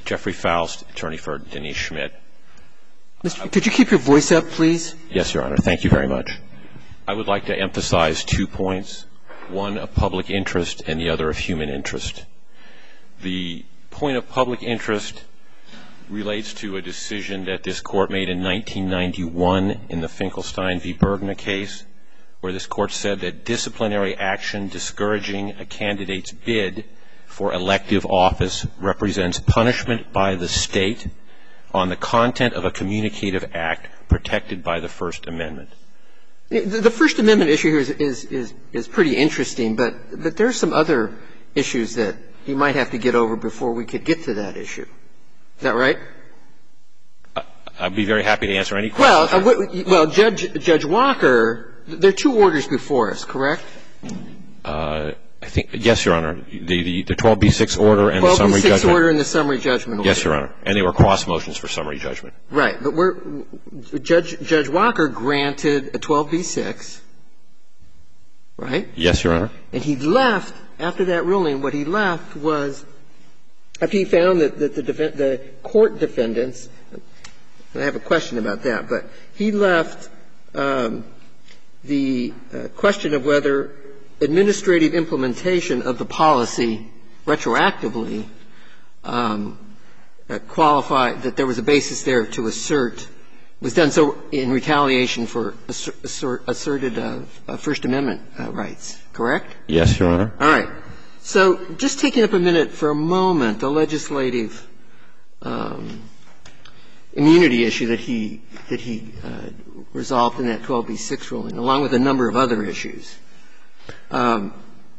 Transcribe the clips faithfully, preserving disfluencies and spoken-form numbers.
Jeffrey Faust, attorney for Denise Schmidt. Mister Could you keep your voice up, please? Yes, Your Honor. Thank you very much. I would like to emphasize two points, one of public interest and the other of human interest. The point of public interest relates to a decision that this court made in nineteen ninety-one in the Finkelstein v. Bergner case, where this court said that disciplinary action discouraging a candidate's bid for elective office represents punishment by the state on the content of a communicative act protected by the First Amendment. The First Amendment issue here is, is, is, is pretty interesting, but, but there are some other issues that you might have to get over before we could get to that issue. Is that right? I'd be very happy to answer any questions. Well, uh, well Judge, Judge Walker, there are two orders before us, correct? Uh, I think, yes, Your Honor. The, the, the twelve B six order and the summary judgment. twelve B six order and the summary judgment order. Yes, Your Honor. And they were cross motions for summary judgment. Right. But we're, Judge, Judge Walker granted a twelve B six, right? Yes, Your Honor. And he left, after that ruling, what he left was, after he found that, that the, def- the court defendants, and I have a question about that, but he left um, the uh, question of whether administrative implementation of the policy retroactively um, uh, qualified, that there was a basis there to assert, was done so in retaliation for assert, assert, asserted uh, uh, First Amendment uh, rights, correct? Yes, Your Honor. All right. So just taking up a minute for a moment, the legislative um, immunity issue that he, that he uh, resolved in that twelve B six ruling, along with a number of other issues. Um,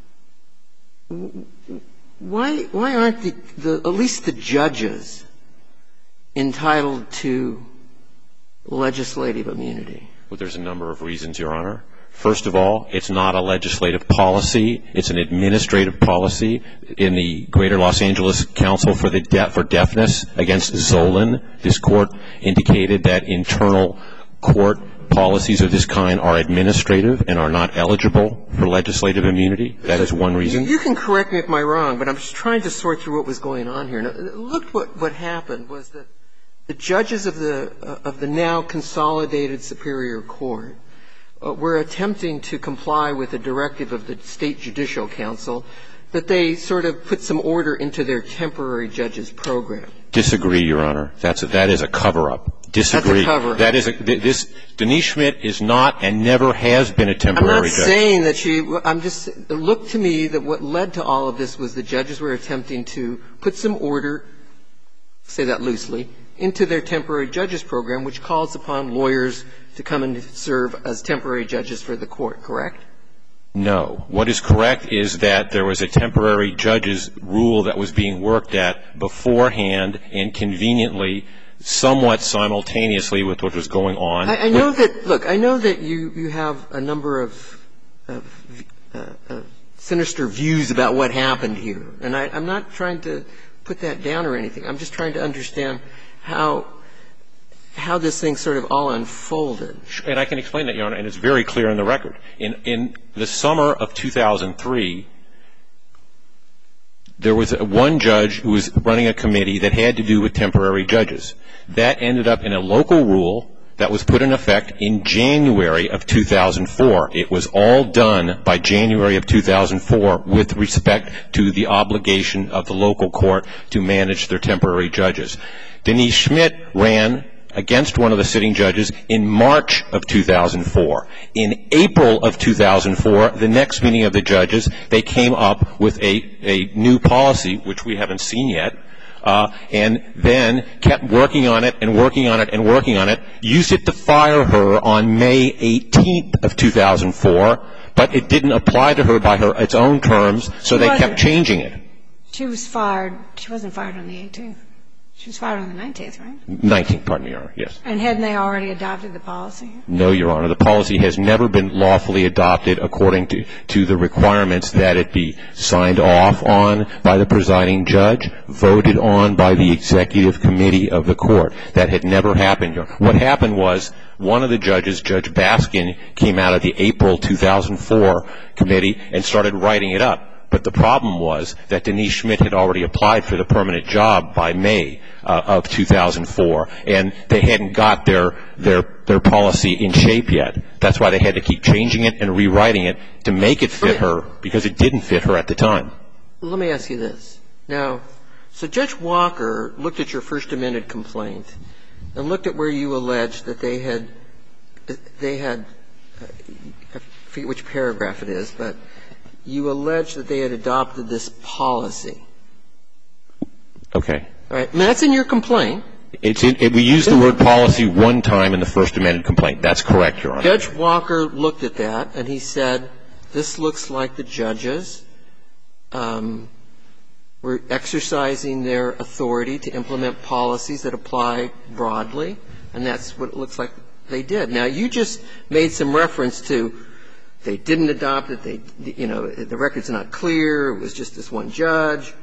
why, why aren't the, the, at least the judges entitled to legislative immunity? Well, there's a number of reasons, Your Honor. First of all, it's not a legislative policy. It's an administrative policy. In the Greater Los Angeles Council for the De- for Deafness against Zolan, this court indicated that internal court policies of this kind are administrative and are not eligible for legislative immunity. That is one reason. You can correct me if I'm wrong, but I'm just trying to sort through what was going on here. Now, look what, what happened was that the judges of the, uh, of the now consolidated Superior Court uh, were attempting to comply with a directive of the State Judicial Council that they sort of put some order into their temporary judges program. Disagree, Your Honor. That's a, that is a cover-up. Disagree. That's a cover-up. That is a, this, Denise Schmidt is not and never has been a temporary I'm not judge. saying that she, I'm just, it looked to me that what led to all of this was the judges were attempting to put some order, say that loosely, into their temporary judges program, which calls upon lawyers to come and serve as temporary judges for the court, correct? No. What is correct is that there was a temporary judges rule that was being worked at beforehand and conveniently, somewhat simultaneously with what was going on. I, I know that, look, I know that you, you have a number of, of uh, uh, sinister views about what happened here. And I, I'm not trying to put that down or anything. I'm just trying to understand how, how this thing sort of all unfolded. And I can explain that, Your Honor, and it's very clear in the record. In, in the summer of two thousand three, there was one judge who was running a committee that had to do with temporary judges. That ended up in a local rule that was put in effect in January of two thousand four. It was all done by January of two thousand four with respect to the obligation of the local court to manage their temporary judges. Denise Schmidt ran against one of the sitting judges in March of two thousand four. In April of two thousand four, the next meeting of the judges, they came up with a, a new policy, which we haven't seen yet, uh, and then kept working on it and working on it and working on it, used it to fire her on May eighteenth of two thousand four, but it didn't apply to her by her its own terms, so they kept changing it. She was fired. She wasn't fired on the eighteenth. She was fired on the nineteenth, right? nineteenth, pardon me, Your Honor, yes. And hadn't they already adopted the policy? No, Your Honor. The policy has never been lawfully adopted according to, to the requirements that it be signed off on by the presiding judge, voted on by the executive committee of the court. That had never happened, Your Honor. What happened was one of the judges, Judge Baskin, came out of the April two thousand four committee and started writing it up. But the problem was that Denise Schmidt had already applied for the permanent job by May uh, of two thousand four, and they hadn't got their, their, their policy in shape yet. That's why they had to keep changing it and rewriting it to make it fit her, because it didn't fit her at the time. Let me ask you this. Now, so Judge Walker looked at your First Amendment complaint and looked at where you alleged that they had, they had, I forget which paragraph it is, but you alleged that they had adopted this policy. Okay. All right. I mean, that's in your complaint. It's in, it, we used the word policy one time in the First Amendment complaint. That's correct, Your Honor. Judge Walker looked at that and he said, this looks like the judges um, were exercising their authority to implement policies that apply broadly, and that's what it looks like they did. Now, you just made some reference to they didn't adopt it, they, you know, the record's not clear, it was just this one judge.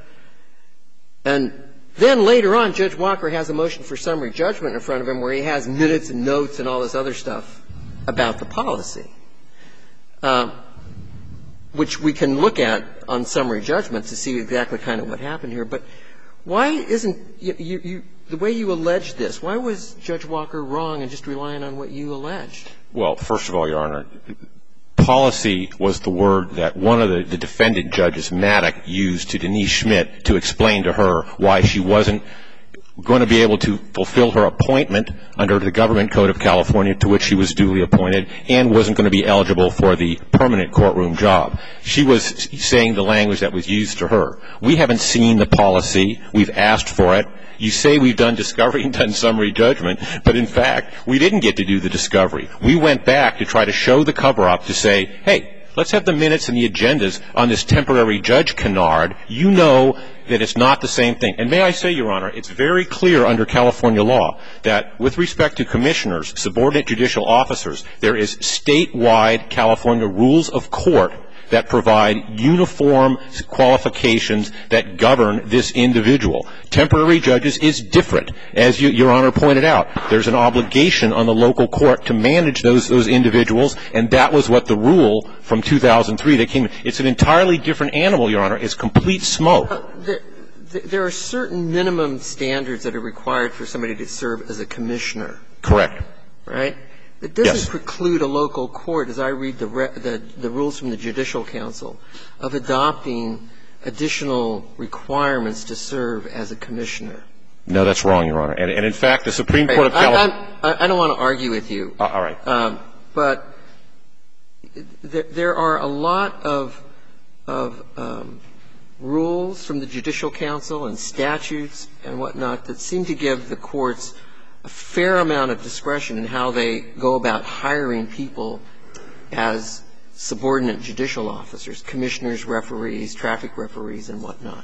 And then later on, Judge Walker has a motion for summary judgment in front of him where he has minutes and notes and all this other stuff about the policy, um, which we can look at on summary judgment to see exactly kind of what happened here. But why isn't you, you, you, the way you alleged this, why was Judge Walker wrong in just relying on what you alleged? Well, first of all, Your Honor, policy was the word that one of the, the defendant judges, Maddock, used to Denise Schmidt to explain to her why she wasn't going to be able to fulfill her appointment under the Government Code of California to which she was duly appointed and wasn't going to be eligible for the permanent courtroom job. She was saying the language that was used to her. We haven't seen the policy. We've asked for it. You say we've done discovery and done summary judgment, but in fact, we didn't get to do the discovery. We went back to try to show the cover-up to say, hey, let's have the minutes and the agendas on this temporary judge canard. You know that it's not the same thing. And may I say, Your Honor, it's very clear under California law that with respect to commissioners, subordinate judicial officers, there is statewide California rules of court that provide uniform qualifications that govern this individual. Temporary judges is different. As you, Your Honor pointed out, there's an obligation on the local court to manage those, those individuals, and that was what the rule from two thousand three that came. It's an entirely different animal, Your Honor. It's complete smoke. Uh, there, there are certain minimum standards that are required for somebody to serve as a commissioner. Correct. Right? It doesn't yes. preclude a local court, as I read the, re, the, the rules from the Judicial Council, of adopting additional requirements to serve as a commissioner. No, that's wrong, Your Honor. And, and in fact, the Supreme Court of California. I, I don't want to argue with you. Uh, all right. Um, but there, there are a lot of, of um, rules from the Judicial Council and statutes and whatnot that seem to give the courts a fair amount of discretion in how they go about hiring people as subordinate judicial officers, commissioners, referees, traffic referees, and whatnot.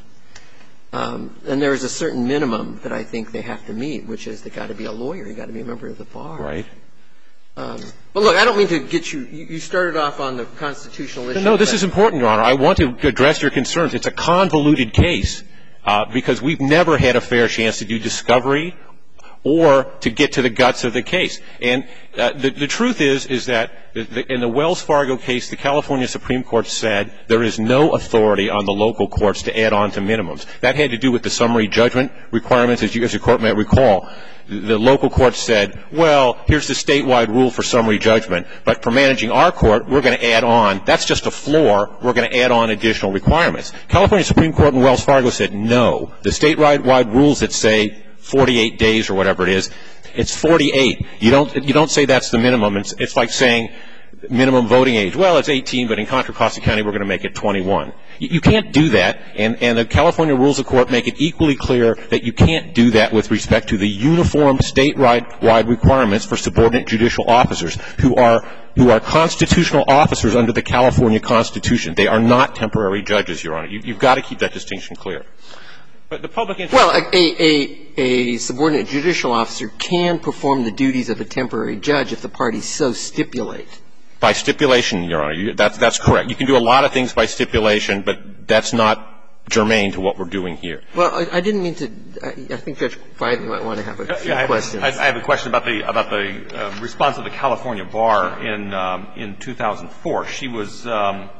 Um, and there is a certain minimum that I think they have to meet, which is they've got to be a lawyer, you've got to be a member of the bar. Right. Um, but look, I don't mean to get you, you started off on the constitutional issue. No, this is important, Your Honor. I want to address your concerns. It's a convoluted case uh, because we've never had a fair chance to do discovery or to get to the guts of the case. And uh, the, the truth is, is that the, in the Wells Fargo case, the California Supreme Court said there is no authority on the local courts to add on to minimums. That had to do with the summary judgment requirements, as you, as your court might recall. The local court said, well, here's the statewide rule for summary judgment, but for managing our court, we're going to add on. That's just a floor. We're going to add on additional requirements. California Supreme Court in Wells Fargo said no. The statewide rules that say forty-eight days or whatever it is, it's forty-eight. You don't, you don't say that's the minimum. It's, it's like saying minimum voting age. Well, it's eighteen, but in Contra Costa County, we're going to make it twenty-one. You, you can't do that, and, and the California rules of court make it equally clear that you can't do that with respect to the uniform statewide requirements for subordinate judicial officers who are, who are constitutional officers under the California Constitution. They are not temporary judges, Your Honor. You, you've got to keep that distinction clear. But the public interest. Well, a, a, a subordinate judicial officer can perform the duties of a temporary judge if the parties so stipulate. By stipulation, Your Honor. You, that's, that's correct. You can do a lot of things by stipulation, but that's not germane to what we're doing here. Well, I, I didn't mean to. I, I think Judge Feige might want to have a few yeah, I questions. Have, I have a question about the about the uh, response of the California bar in um, in two thousand four. She was um,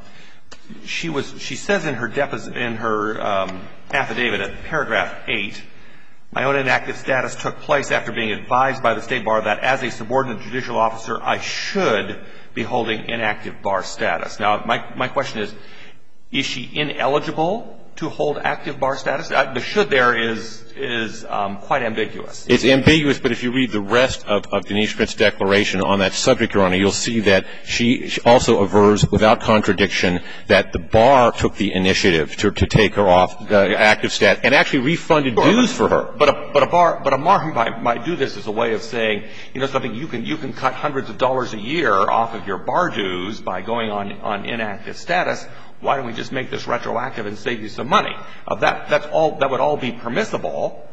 she was, she says in her deposit, in her um, affidavit at paragraph eight, my own inactive status took place after being advised by the State Bar that as a subordinate judicial officer, I should be holding inactive bar status. Now, my, my question is, is she ineligible to hold active bar status? Uh, the should there is is um, quite ambiguous. It's ambiguous, but if you read the rest of, of Denise Schmidt's declaration on that subject, Your Honor, you'll see that she, she also avers without contradiction that the bar took the initiative to, to take her off uh, active status and actually refunded Sure, dues but, for her. But a, but a bar, but a bar might, might do this as a way of saying, you know, something you can you can cut hundreds of dollars a year off of your bar dues by going on on inactive status. Why don't we just make this retroactive and save you some money? Uh, that that's all. That would all be permissible.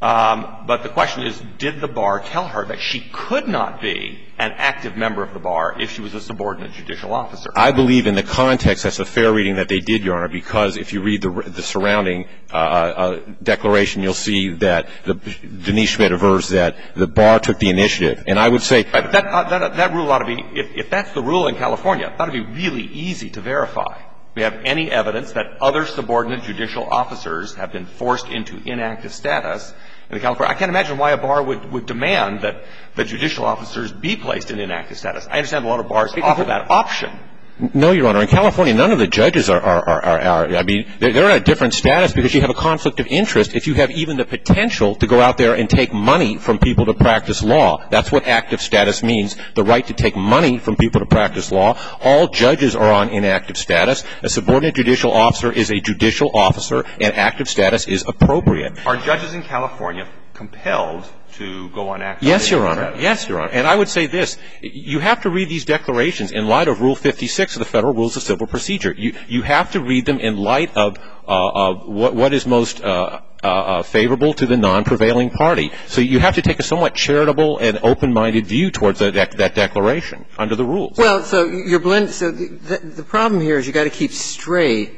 Um, but the question is, did the bar tell her that she could not be an active member of the bar if she was a subordinate judicial officer? I believe in the context that's a fair reading that they did, Your Honor, because if you read the, the surrounding uh, uh, declaration, you'll see that the, Denise Schmidt avers that the bar took the initiative. And I would say right, that, uh, that, that rule ought to be, if, if that's the rule in California, that ought to be really easy to verify. We have any evidence that other subordinate judicial officers have been forced into inactive status in California. I can't imagine why a bar would, would demand that the judicial officers be placed in inactive status. I understand a lot of bars offer that option. No, Your Honor. In California, none of the judges are, are, are, are, are I mean, they're, they're at a different status because you have a conflict of interest if you have even the potential to go out there and take money from people to practice law. That's what active status means, the right to take money from people to practice law. All judges are on inactive status. A subordinate judicial officer is a judicial officer, and active status is appropriate. Are judges in California compelled to go on active Yes, Your Honor. status? Yes, Your Honor. And I would say this. You have to read these declarations in light of Rule fifty-six of the Federal Rules of Civil Procedure. You, you have to read them in light of, uh, of what, what is most uh, uh, uh, favorable to the non-prevailing party. So you have to take a somewhat charitable and open-minded view towards that, that, that declaration under the rules. Well, so you're blend. So the, the, the problem here is you got to keep straight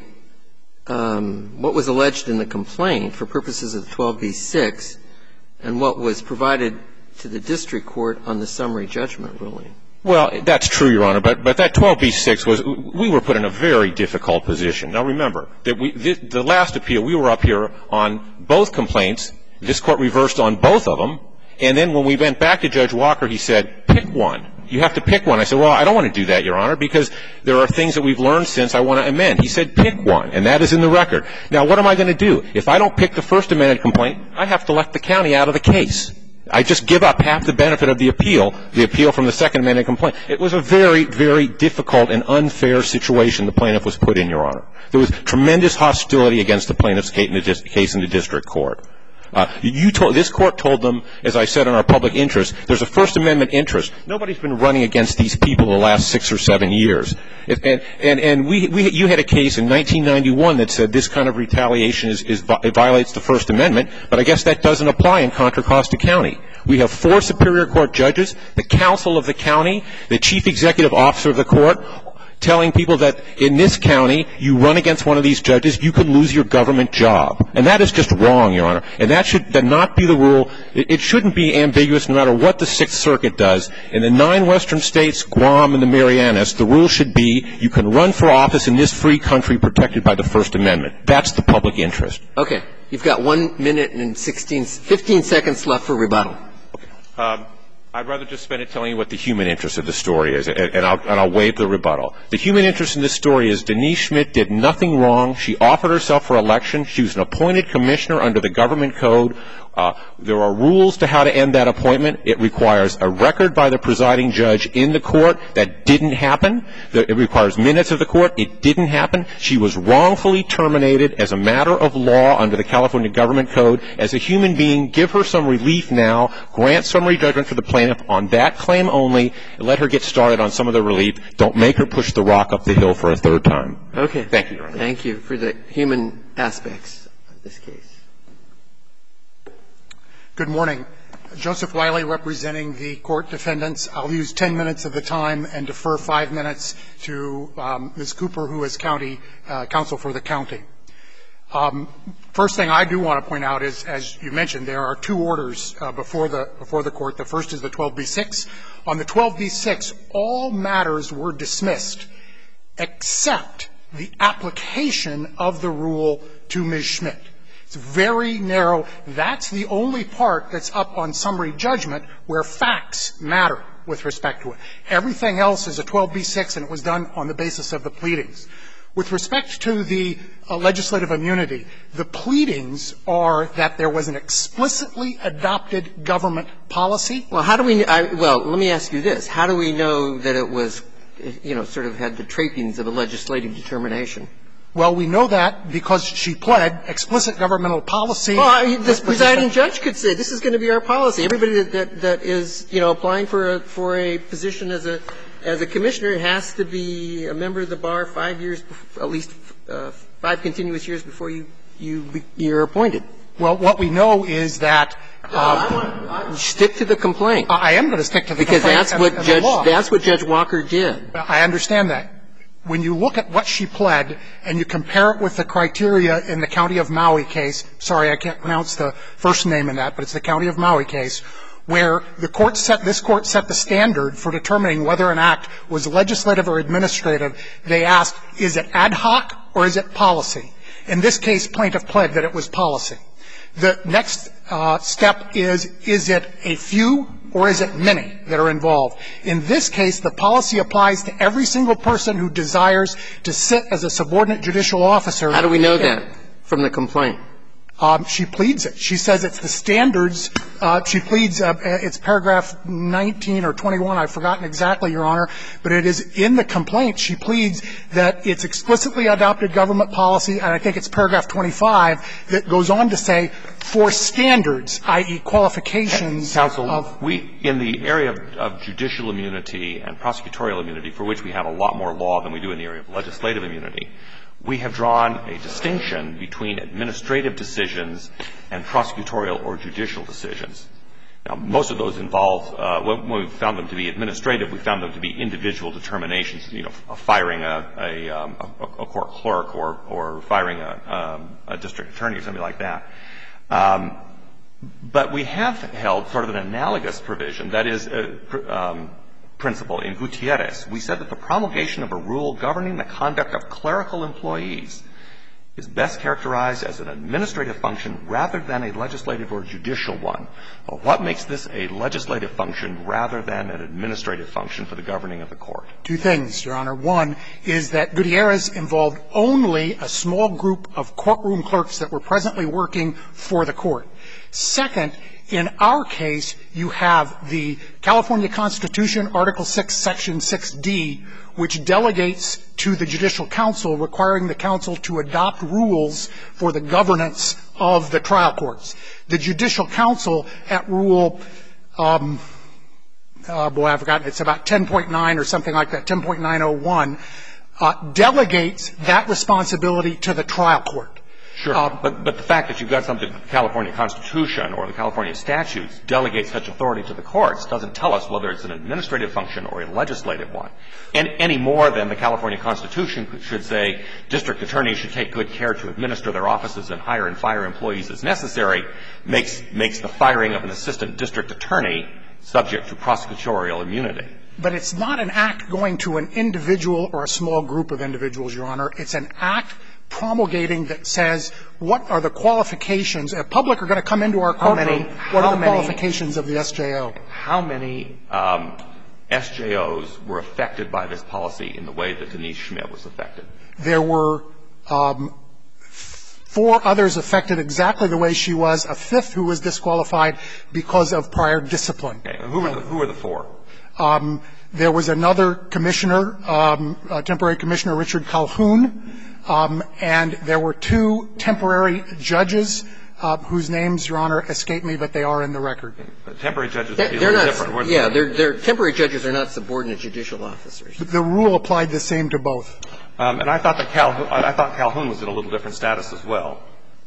um, what was alleged in the complaint for purposes of twelve B six and what was provided to the district court on the summary judgment ruling. Well, that's true, Your Honor, but, but that twelve B six was, we were put in a very difficult position. Now remember, that we, the, the last appeal, we were up here on both complaints. This court reversed on both of them. And then when we went back to Judge Walker, he said, pick one. You have to pick one. I said, well, I don't want to do that, Your Honor, because there are things that we've learned since I want to amend. He said, pick one, and that is in the record. Now, what am I going to do? If I don't pick the first amended complaint, I have to let the county out of the case. I just give up half the benefit of the appeal, the appeal from the second amended complaint. It was a very, very difficult and unfair situation the plaintiff was put in, Your Honor. There was tremendous hostility against the plaintiff's case in the district court. Uh, you told, this court told them, as I said in our public interest, there's a First Amendment interest. Nobody's been running against these people the last six or seven years. And, and, and we, we, you had a case in nineteen ninety-one that said this kind of retaliation is, is, it violates the First Amendment, but I guess that doesn't apply in Contra Costa County. We have four Superior Court judges, the counsel of the county, the chief executive officer of the court, telling people that in this county, you run against one of these judges, you could lose your government job. And that is just wrong, Your Honor. And that should that not be the rule. It, it shouldn't be ambiguous no matter what the Sixth Circuit does. In the nine western states, Guam and the Marianas, the rule should be you can run for office in this free country protected by the First Amendment. That's the public interest. Okay. You've got one minute and sixteen, fifteen seconds left for rebuttal. Okay. Um, I'd rather just spend it telling you what the human interest of the story is, and, and, I'll, and I'll waive the rebuttal. The human interest in this story is Denise Schmidt did nothing wrong. She offered herself for election. She was an appointed commissioner under the government code. Uh, there are rules to how to end that appointment. It requires a record by the presiding judge in the court. That didn't happen. It requires minutes of the court. It didn't happen. She was wrongfully terminated as a matter of law under the California government code. As a human being, give her some relief now, grant summary judgment for the plaintiff on that claim only, and let her get started on some of the relief. Don't make her push the rock up the hill for a third time. Okay. Thank you, Your Honor. Thank you for the human aspects of this case. Good morning. Joseph Wiley representing the court defendants. I'll use ten minutes of the time and defer five minutes to um, Miz Cooper, who is county uh, counsel for the county. Um, first thing I do want to point out is, as you mentioned, there are two orders uh, before the before the court. The first is the twelve B six. On the twelve B six, all matters were dismissed except the application of the rule to Miz Schmidt. It's very narrow. That's the only part that's up on summary judgment where facts matter with respect to it. Everything else is a twelve B six, and it was done on the basis of the pleadings. With respect to the uh, legislative immunity, the pleadings are that there was an explicitly adopted government policy. Well, how do we I, – well, let me ask you this. How do we know that it was, you know, sort of had the trappings of a legislative determination? Well, we know that because she pled explicit governmental policy. Well, I mean, the presiding judge could say this is going to be our policy. Everybody that, that, that is, you know, applying for a, for a position as a as a commissioner has to be a member of the bar five years, at least uh, five continuous years before you you you're appointed. Well, what we know is that um, no, I want, I, stick to the complaint. I am going to stick to the because complaint that's and, what and Judge the law. That's what Judge Walker did. I understand that. When you look at what she pled and you compare it with the criteria in the County of Maui case, sorry, I can't pronounce the first name in that, but it's the County of Maui case, where the court set, this court set the standard for determining whether an act was legislative or administrative. They asked, is it ad hoc or is it policy? In this case, plaintiff pled that it was policy. The next uh, step is, is it a few or is it many that are involved? In this case, the policy applies to every single person who desires to sit as a subordinate judicial officer. How do we know that from the complaint? Um, she pleads it. She says it's the standards. Uh, she pleads, uh, it's paragraph nineteen or twenty-one, I've forgotten exactly, Your Honor, but it is in the complaint. She pleads that it's explicitly adopted government policy, and I think it's paragraph twenty-five that goes on to say, for standards, that is qualifications Counsel, of. We, in the area of, of judicial immunity and prosecutorial immunity, for which we have a lot more law than we do in the area of legislative immunity, we have drawn a distinction between administrative decisions and prosecutorial or judicial decisions. Now, most of those involve, uh, when we found them to be administrative, we found them to be individual determinations, you know, firing a, a, um, a, a court clerk or, or firing a, um, a district attorney or something like that. Um, but we have held sort of an analogous provision, that is, uh, um, principle in Gutierrez. We said that the promulgation of a rule governing the conduct of clerical employees is best characterized as an administrative function rather than a legislative or judicial one. Well, what makes this a legislative function rather than an administrative function for the governing of the court? Two things, Your Honor. One is that Gutierrez involved only a small group of courtroom clerks that were presently working for the court. Second, in our case, you have the California Constitution, Article six, Section six D, which delegates to the Judicial Council, requiring the council to adopt rules for the governance of the trial courts. The Judicial Council at Rule, um, oh boy, I've forgotten, it's about ten point nine or something like that, ten point nine oh one, uh, delegates that responsibility to the trial court. Sure. Uh, but, but the fact that you've got something, the California Constitution or the California statutes delegate such authority to the courts doesn't tell us whether it's an administrative function or a legislative one. And any more than the California Constitution should say district attorneys should take good care to administer their offices and hire and fire employees as necessary makes, makes the firing of an assistant district attorney subject to prosecutorial immunity. But it's not an act going to an individual or a small group of individuals, Your Honor. It's an act promulgating that says what are the qualifications. The public are going to come into our courtroom. What are the many, qualifications of the S J O? How many um, S J Os were affected by this policy in the way that Denise Schmidt was affected? There were um, four others affected exactly the way she was, a fifth who was disqualified because of prior discipline. Okay. Who were the, who were the four? Um, there was another commissioner, um, uh, temporary commissioner, Richard Calhoun, um, and there were two temporary judges uh, whose names, Your Honor, escape me, but they are in the record. But temporary judges they're, are they're not, different. Yeah, they're, they're, temporary judges are not subordinate judicial officers. The rule applied the same to both. Um, and I thought that Calhoun, I thought Calhoun was in a little different status as well.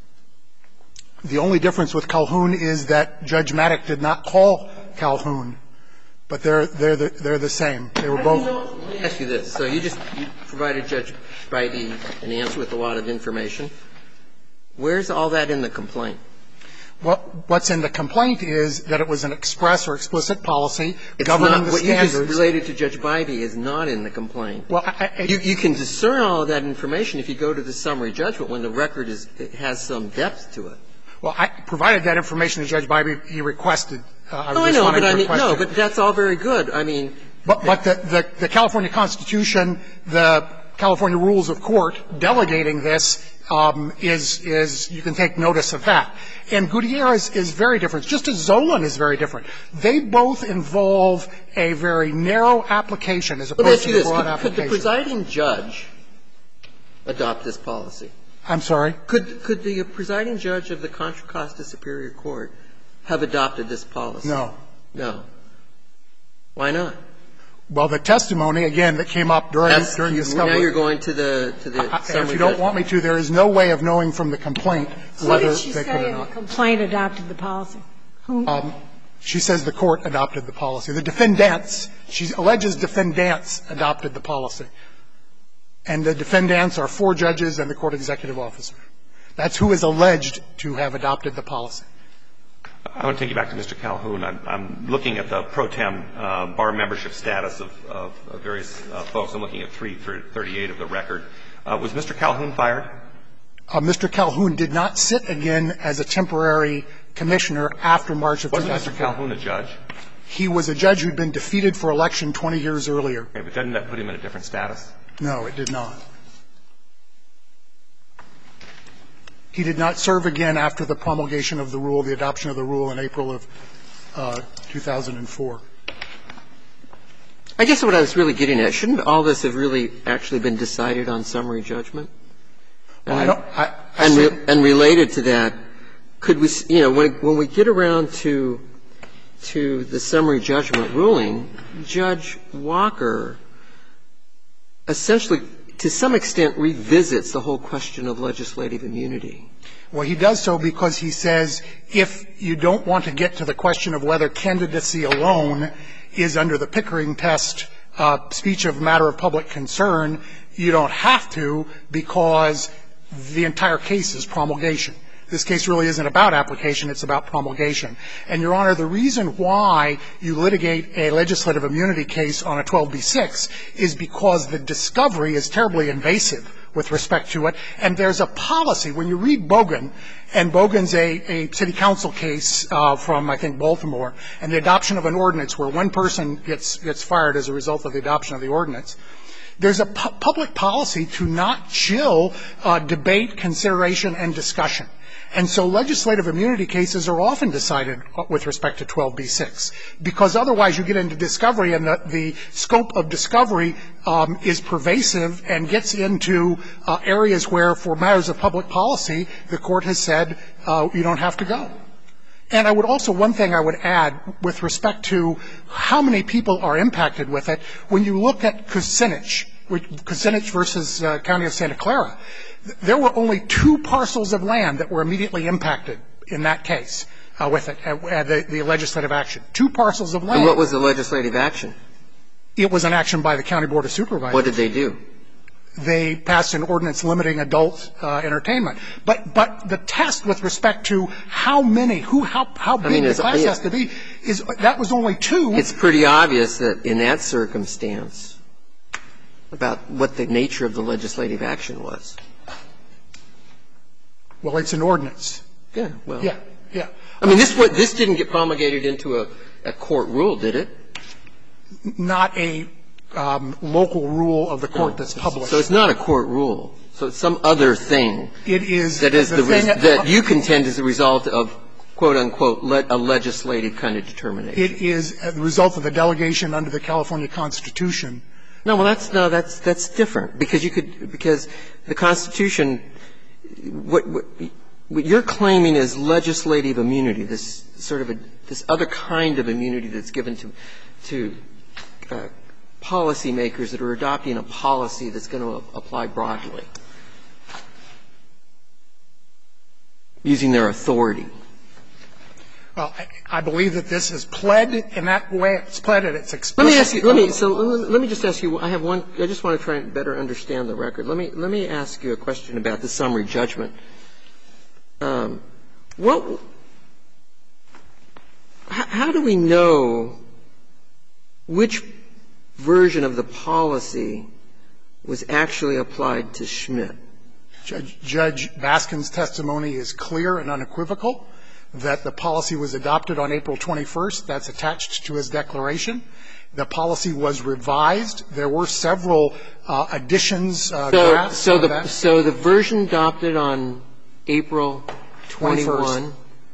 The only difference with Calhoun is that Judge Maddock did not call Calhoun. But they're they're the, they're the same. They were both. Let me ask you this. So you just you provided Judge Spidey an answer with a lot of information. Where's all that in the complaint? What, what's in the complaint is that it was an express or explicit policy it's governing not, the what standards. What you just related to Judge Bybee is not in the complaint. Well, I, I, you, you can discern all of that information if you go to the summary judgment when the record is, it has some depth to it. Well, I provided that information to Judge Bybee. He requested. Uh, I was no, I know, but I mean, no, question. but that's all very good. I mean, but, but the, the, the California Constitution, the California Rules of Court delegating this um, is, is, you can take notice of that. And Gutierrez is very different, just as Zolan is very different. They both involve a very narrow application as opposed to a broad could, application. Could the presiding judge adopt this policy? I'm sorry? Could, could the presiding judge of the Contra Costa Superior Court have adopted this policy? No. No. Why not? Well, the testimony, again, that came up during, That's, during discovery. Now you're going to the, to the I, summary If you don't judgment. want me to, there is no way of knowing from the complaint What whether did she they could say or in the not. complaint adopted the policy? Who? Um, she says the court adopted the policy. The defendants, she alleges defendants adopted the policy. And the defendants are four judges and the court executive officer. That's who is alleged to have adopted the policy. I want to take you back to Mister Calhoun. I'm, I'm looking at the pro tem uh, bar membership status of, of, of various uh, folks. I'm looking at three thirty-eight of the record. Uh, was Mister Calhoun fired? Uh, Mister Calhoun did not sit again as a temporary commissioner after March of two thousand four. Wasn't Mister Calhoun a judge? He was a judge who'd been defeated for election twenty years earlier. Okay, but doesn't that put him in a different status? No, it did not. He did not serve again after the promulgation of the rule, the adoption of the rule in April of uh, two thousand four. I guess what I was really getting at, shouldn't all this have really actually been decided on summary judgment? Well, I don't, I, I and, re- and related to that, could we, you know, when, when we get around to, to the summary judgment ruling, Judge Walker essentially, to some extent, revisits the whole question of legislative immunity. Well, he does so because he says if you don't want to get to the question of whether candidacy alone is under the Pickering test uh, speech of matter of public concern, you don't have to because the entire case is promulgation. This case really isn't about application, it's about promulgation. And, Your Honor, the reason why you litigate a legislative immunity case on a twelve b six is because the discovery is terribly invasive with respect to it, and there's a policy. When you read Bogan, and Bogan's a, a city council case uh, from, I think, Baltimore, and the adoption of an ordinance where one person gets, gets fired as a result of the adoption of the ordinance, there's a pu- public policy to not chill uh, debate, consideration, and discussion. And so legislative immunity cases are often decided with respect to twelve b six, because otherwise you get into discovery, and the, the scope of discovery um, is pervasive and gets into uh, areas where, for matters of public policy, the court has said uh, you don't have to go. And I would also, one thing I would add with respect to how many people are impacted with it, when you look at Kucinich, Kucinich versus uh, County of Santa Clara, there were only two parcels of land that were immediately impacted in that case uh, with it, uh, the, the legislative action. Two parcels of land. And what was the legislative action? It was an action by the County Board of Supervisors. What did they do? They passed an ordinance limiting adult uh, entertainment. But but the test with respect to how many, who, how how big I mean, the class has to be, is that was only two. It's pretty obvious that in that circumstance, about what the nature of the legislative action was. Well, it's an ordinance. Yeah. Well. Yeah. Yeah. I mean, this what this didn't get promulgated into a, a court rule, did it? Not a um, local rule of the court no. that's published. So it's not a court rule. So it's some other thing. It is. That is the, the thing res- that you contend is the result of, quote unquote, le- a legislative kind of determination. It is the result of a delegation under the California Constitution. No, well, that's no, that's that's different because you could because the Constitution. What, what, what you're claiming is legislative immunity, this sort of a, this other kind of immunity that's given to to uh, policymakers that are adopting a policy that's going to apply broadly, using their authority. Well, I, I believe that this is pled in that way. It's pled and it's explicit. Let me ask you. Let me. So let me just ask you. I have one. I just want to try and better understand the record. Let me. Let me ask you a question about the summary judgment. Um, what how do we know which version of the policy was actually applied to Schmidt? Judge, Judge Baskin's testimony is clear and unequivocal that the policy was adopted on April twenty-first. That's attached to his declaration. The policy was revised. There were several uh, additions, uh, so, drafts. So the, that. so the version adopted on April twenty-first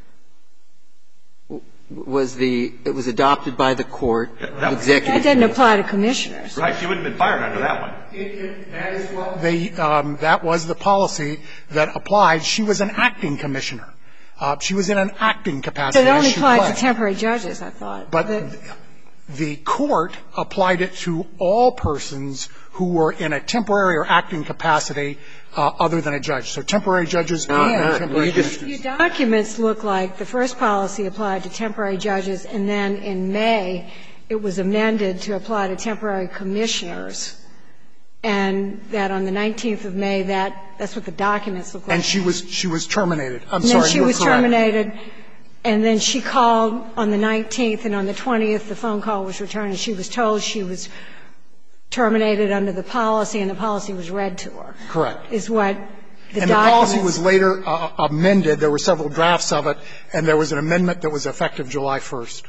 was the, it was adopted by the court, Yeah, the that, executive. That didn't committee. apply to commissioners. Right. She wouldn't have been fired under that one. It, it, that is what they, um, that was the policy that applied. She was an acting commissioner. Uh, she was in an acting capacity. But it only as she applied pledged. to temporary judges, I thought. But The- the court applied it to all persons who were in a temporary or acting capacity uh, other than a judge. So temporary judges No, and no, temporary you just- commissioners. Your documents look like the first policy applied to temporary judges, and then in May, it was amended to apply to temporary commissioners, and that on the nineteenth of May, that, that's what the documents look like. And she was she was terminated. I'm And sorry, then she you're was correct. terminated, and then she called on the nineteenth, and on the twentieth, the phone call was returned, and she was told she was terminated under the policy, and the policy was read to her. Correct. Is what the And the documents. policy was later uh, amended. There were several drafts of it, and there was an amendment that was effective July first.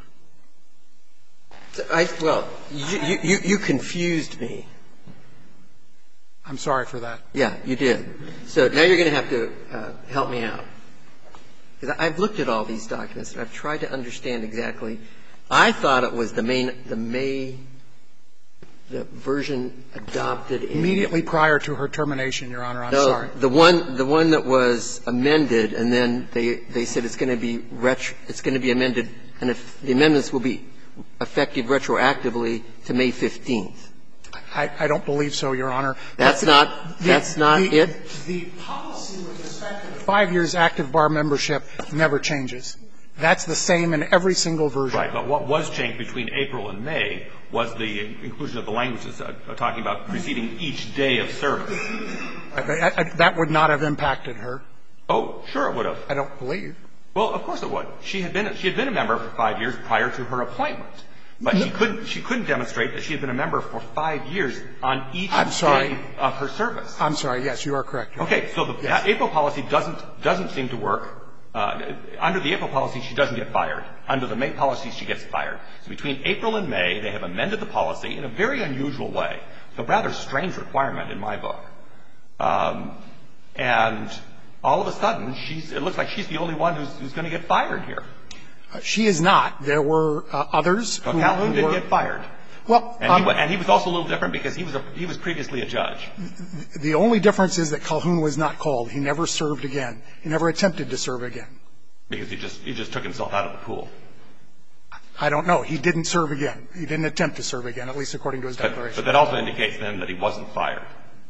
I, well, you, you, you confused me. I'm sorry for that. Yeah, you did. So now you're going to have to uh, help me out. Because I've looked at all these documents, and I've tried to understand exactly. I thought it was the main, the May, the version adopted in. Immediately prior to her termination, Your Honor, I'm no, sorry. the one, the one that was amended, and then they, they said it's going to be retro, it's going to be amended, and if the amendments will be effective retroactively to May fifteenth. I, I don't believe so, Your Honor. That's the, not, the, that's not the, it? The policy with respect to the five years active bar membership never changes. That's the same in every single version. Right. But what was changed between April and May was the inclusion of the languages uh, talking about preceding each day of service. I, I, I, that would not have impacted her. Oh, sure it would have. I don't believe. Well, of course it would. She had been she had been a member for five years prior to her appointment, but she couldn't she couldn't demonstrate that she had been a member for five years on each I'm sorry. day of her service. I'm sorry. Yes, you are correct. Your Honor. Okay, so the Yes. April policy doesn't doesn't seem to work. Uh, under the April policy, she doesn't get fired. Under the May policy, she gets fired. So between April and May, they have amended the policy in a very unusual way, a rather strange requirement in my book. Um, and all of a sudden, she's, it looks like she's the only one who's, who's going to get fired here. Uh, she is not. There were uh, others But who, Calhoun who didn't were, get fired. Well, And, um, he, wa- and he was also a little different because he was, a, he was previously a judge. the only difference is that Calhoun was not called. He never served again. He never attempted to serve again. Because he just, he just took himself out of the pool. I don't know. He didn't serve again. He didn't attempt to serve again, at least according to his But, declaration. but that also indicates then that he wasn't fired.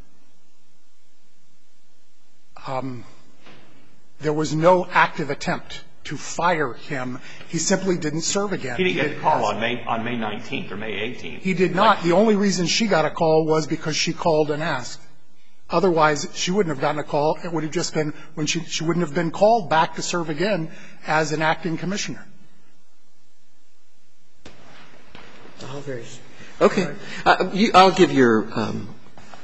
Um, there was no active attempt to fire him. He simply didn't serve again. He didn't get a call on May, on May nineteenth or May eighteenth. He did not. The only reason she got a call was because she called and asked. Otherwise, she wouldn't have gotten a call. It would have just been when she, she wouldn't have been called back to serve again as an acting commissioner. Oh, very. Okay. Uh, you, I'll give your um,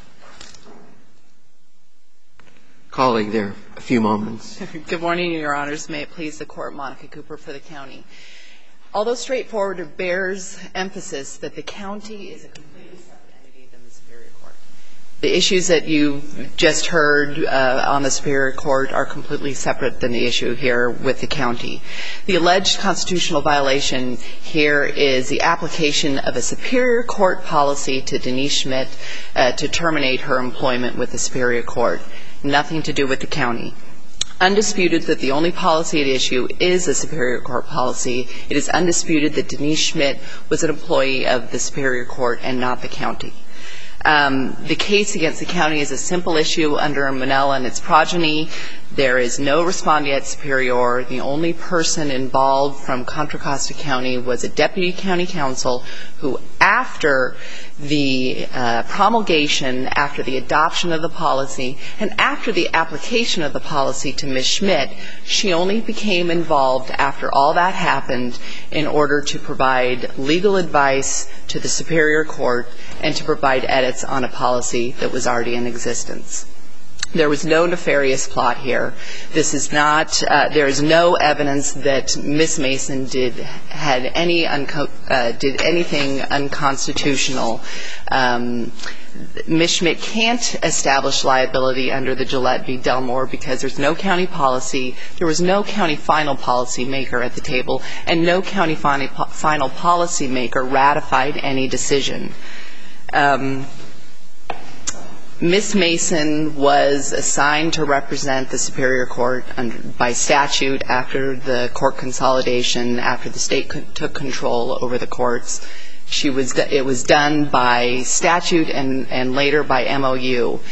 colleague there a few moments. Good morning, Your Honors. May it please the Court, Monica Cooper for the county. Although straightforward, it bears emphasis that the county is a completely separate entity than the Superior Court. The issues that you've just heard uh, on the Superior Court are completely separate than the issue here with the county. The alleged constitutional violation here is the application of a Superior Court policy to Denise Schmidt uh, to terminate her employment with the Superior Court. Nothing to do with the county. Undisputed that the only policy at issue is a Superior Court policy. It is undisputed that Denise Schmidt was an employee of the Superior Court and not the county. Um, the case against the county is a simple issue under Monell and its progeny. There is no respondeat superior. The only person involved from Contra Costa County was a deputy county counsel who, after the uh, promulgation, after the adoption of the policy, and after the application of the policy to Miz Schmidt, she only became involved after all that happened in order to provide legal advice to the Superior Court and to provide edits on a policy that was already in existence. There was no nefarious plot here. This is not, uh, there is no evidence that Miz Mason did, had any, unco- uh, did anything unconstitutional. Um, Miz Schmidt can't establish liability under the Gillette v. Delmore because there's no county policy, there was no county final policy maker at the table, and no county final policy maker ratified any decision. Um, Miz Mason was assigned to represent the Superior Court under, by statute after the court consolidation, after the state co- took control over the courts. She was, it was done by statute and, and later by M O U.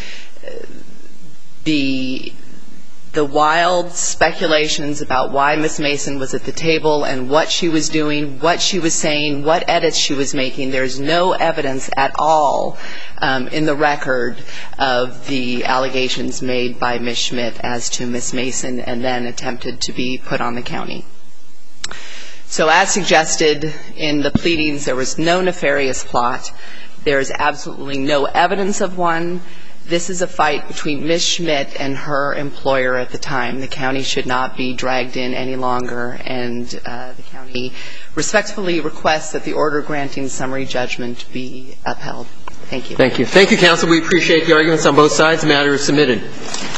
The, the wild speculations about why Miz Mason was at the table and what she was doing, what she was saying, what edits she was making, there's no evidence at all um, in the record of the allegations made by Miz Schmidt as to Miz Mason and then attempted to be put on the county. So as suggested in the pleadings, there was no nefarious plot. There is absolutely no evidence of one. This is a fight between Miz Schmidt and her employer at the time. The county should not be dragged in any longer, and uh, the county respectfully requests that the order granting summary judgment be upheld. Thank you. Thank you. Thank you, counsel. We appreciate the arguments on both sides. The matter is submitted.